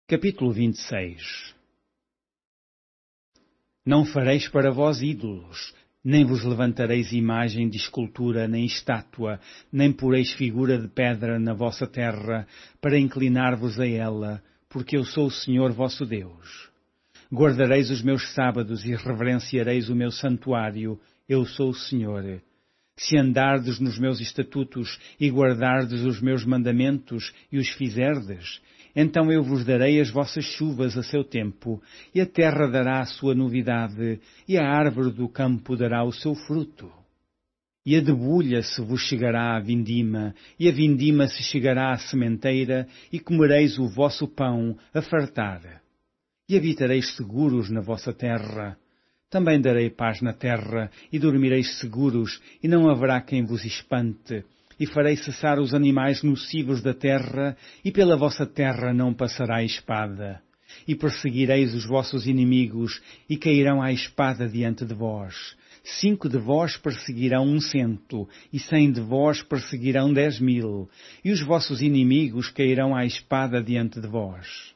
Capítulo 26. Não fareis para vós ídolos, nem vos levantareis imagem de escultura, nem estátua, nem poreis figura de pedra na vossa terra, para inclinar-vos a ela, porque eu sou o Senhor vosso Deus. Guardareis os meus sábados e reverenciareis o meu santuário, eu sou o Senhor. Se andardes nos meus estatutos e guardardes os meus mandamentos e os fizerdes, então eu vos darei as vossas chuvas a seu tempo, e a terra dará a sua novidade, e a árvore do campo dará o seu fruto. E a debulha se vos chegará à vindima, e a vindima se chegará à sementeira, e comereis o vosso pão a fartar. E habitareis seguros na vossa terra. Também darei paz na terra, e dormireis seguros, e não haverá quem vos espante. E farei cessar os animais nocivos da terra, e pela vossa terra não passará a espada. E perseguireis os vossos inimigos, e cairão à espada diante de vós. 5 de vós perseguirão 100, e 100 de vós perseguirão 10.000, e os vossos inimigos cairão à espada diante de vós.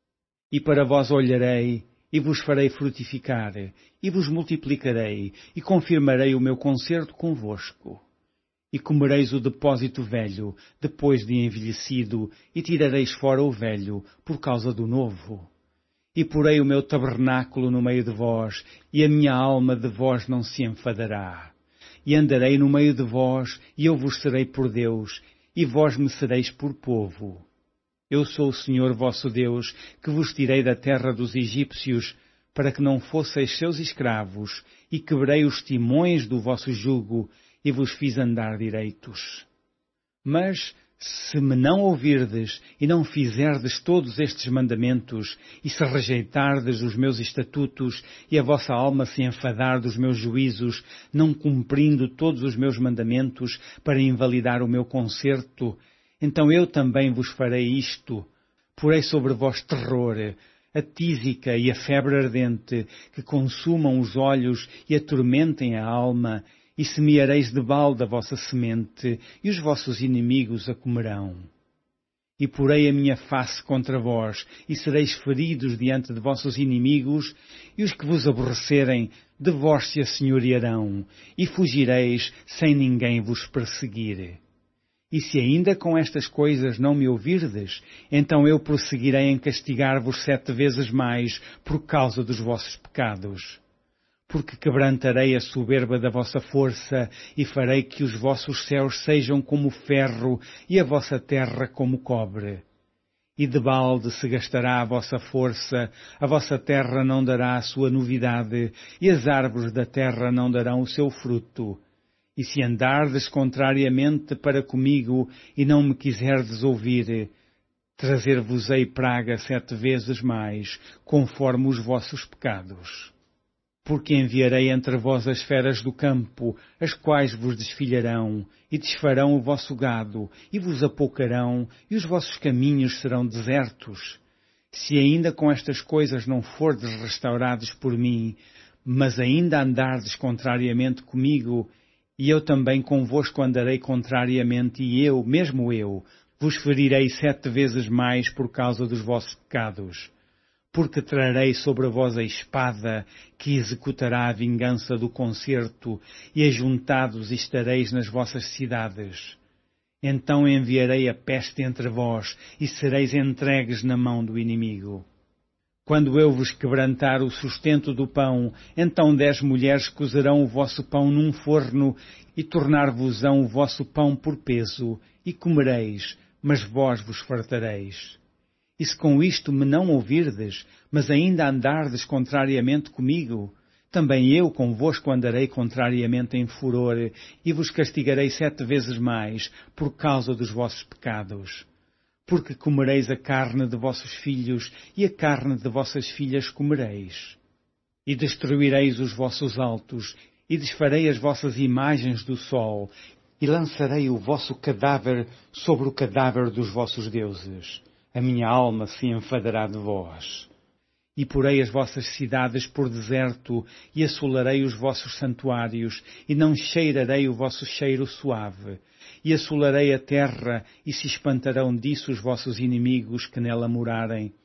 E para vós olharei, e vos farei frutificar, e vos multiplicarei, e confirmarei o meu concerto convosco. E comereis o depósito velho, depois de envelhecido, e tirareis fora o velho, por causa do novo. E porei o meu tabernáculo no meio de vós, e a minha alma de vós não se enfadará. E andarei no meio de vós, e eu vos serei por Deus, e vós me sereis por povo. Eu sou o Senhor vosso Deus, que vos tirei da terra dos egípcios, para que não fosseis seus escravos, e quebrei os timões do vosso jugo, e vos fiz andar direitos. Mas, se me não ouvirdes, e não fizerdes todos estes mandamentos, e se rejeitardes os meus estatutos, e a vossa alma se enfadar dos meus juízos, não cumprindo todos os meus mandamentos, para invalidar o meu concerto, então eu também vos farei isto. Porei sobre vós terror, a tísica e a febre ardente, que consumam os olhos e atormentem a alma, e semeareis de balde a vossa semente, e os vossos inimigos a comerão. E porei a minha face contra vós, e sereis feridos diante de vossos inimigos, e os que vos aborrecerem, de vós se assenhorearão, e fugireis sem ninguém vos perseguir. E se ainda com estas coisas não me ouvirdes, então eu prosseguirei em castigar-vos 7 vezes mais por causa dos vossos pecados. Porque quebrantarei a soberba da vossa força, e farei que os vossos céus sejam como ferro, e a vossa terra como cobre. E de balde se gastará a vossa força, a vossa terra não dará a sua novidade, e as árvores da terra não darão o seu fruto. E se andardes contrariamente para comigo, e não me quiserdes ouvir, trazer-vos-ei praga 7 vezes mais, conforme os vossos pecados. Porque enviarei entre vós as feras do campo, as quais vos desfilharão, e desfarão o vosso gado, e vos apoucarão, e os vossos caminhos serão desertos. Se ainda com estas coisas não fordes restaurados por mim, mas ainda andardes contrariamente comigo, e eu também convosco andarei contrariamente, e eu, mesmo eu, vos ferirei 7 vezes mais por causa dos vossos pecados. Porque trarei sobre vós a espada, que executará a vingança do concerto, e ajuntados estareis nas vossas cidades. Então enviarei a peste entre vós, e sereis entregues na mão do inimigo. Quando eu vos quebrantar o sustento do pão, então 10 mulheres cozerão o vosso pão num forno, e tornar-vos-ão o vosso pão por peso, e comereis, mas vós vos fartareis. E se com isto me não ouvirdes, mas ainda andardes contrariamente comigo, também eu convosco andarei contrariamente em furor, e vos castigarei 7 vezes mais, por causa dos vossos pecados. Porque comereis a carne de vossos filhos, e a carne de vossas filhas comereis. E destruireis os vossos altos, e desfarei as vossas imagens do sol, e lançarei o vosso cadáver sobre o cadáver dos vossos deuses. A minha alma se enfadará de vós. E porei as vossas cidades por deserto, e assolarei os vossos santuários, e não cheirarei o vosso cheiro suave. E assolarei a terra, e se espantarão disso os vossos inimigos que nela morarem.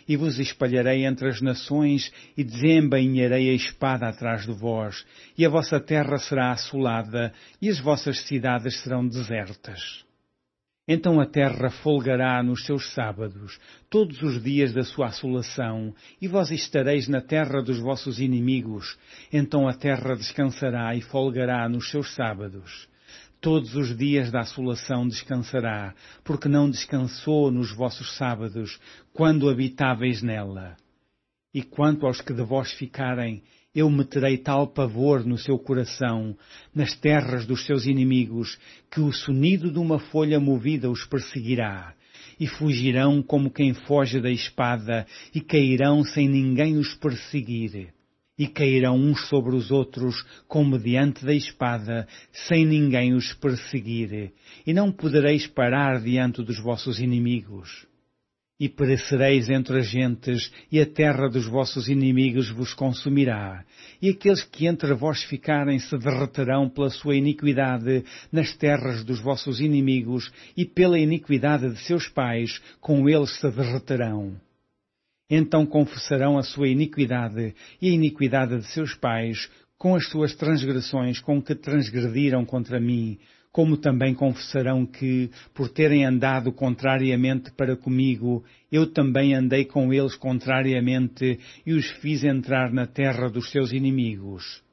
e vos espalharei entre as nações, e desembainharei a espada atrás de vós, e a vossa terra será assolada, e as vossas cidades serão desertas. Então a terra folgará nos seus sábados, todos os dias da sua assolação, e vós estareis na terra dos vossos inimigos. Então a terra descansará e folgará nos seus sábados. Todos os dias da assolação descansará, porque não descansou nos vossos sábados, quando habitáveis nela. E quanto aos que de vós ficarem, eu meterei tal pavor no seu coração, nas terras dos seus inimigos, que o sonido de uma folha movida os perseguirá. E fugirão como quem foge da espada, e cairão sem ninguém os perseguir. E cairão uns sobre os outros, como diante da espada, sem ninguém os perseguir. E não podereis parar diante dos vossos inimigos. E perecereis entre as gentes, e a terra dos vossos inimigos vos consumirá. E aqueles que entre vós ficarem se derreterão pela sua iniquidade nas terras dos vossos inimigos, e pela iniquidade de seus pais, com eles se derreterão. Então confessarão a sua iniquidade e a iniquidade de seus pais, com as suas transgressões com que transgrediram contra mim, como também confessarão que, por terem andado contrariamente para comigo, eu também andei com eles contrariamente e os fiz entrar na terra dos seus inimigos.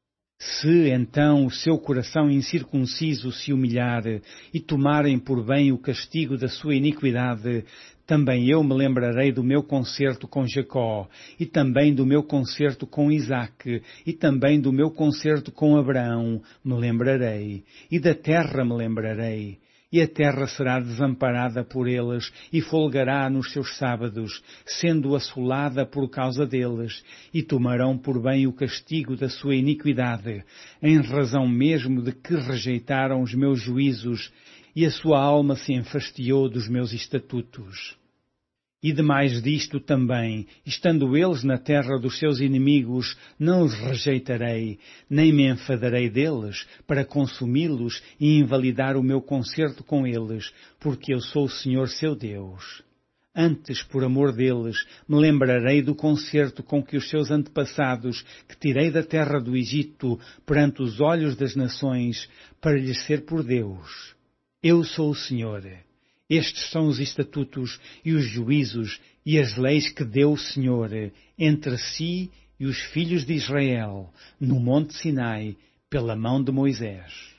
Se, então, o seu coração incircunciso se humilhar e tomarem por bem o castigo da sua iniquidade, também eu me lembrarei do meu concerto com Jacó, e também do meu concerto com Isaque, e também do meu concerto com Abraão me lembrarei, e da terra me lembrarei. E a terra será desamparada por eles, e folgará nos seus sábados, sendo assolada por causa deles, e tomarão por bem o castigo da sua iniquidade, em razão mesmo de que rejeitaram os meus juízos, e a sua alma se enfastiou dos meus estatutos. E demais disto também, estando eles na terra dos seus inimigos, não os rejeitarei, nem me enfadarei deles, para consumi-los e invalidar o meu concerto com eles, porque eu sou o Senhor seu Deus. Antes, por amor deles, me lembrarei do concerto com que os seus antepassados, que tirei da terra do Egito, perante os olhos das nações, para lhes ser por Deus. Eu sou o Senhor. Estes são os estatutos e os juízos e as leis que deu o Senhor entre si e os filhos de Israel, no monte Sinai, pela mão de Moisés.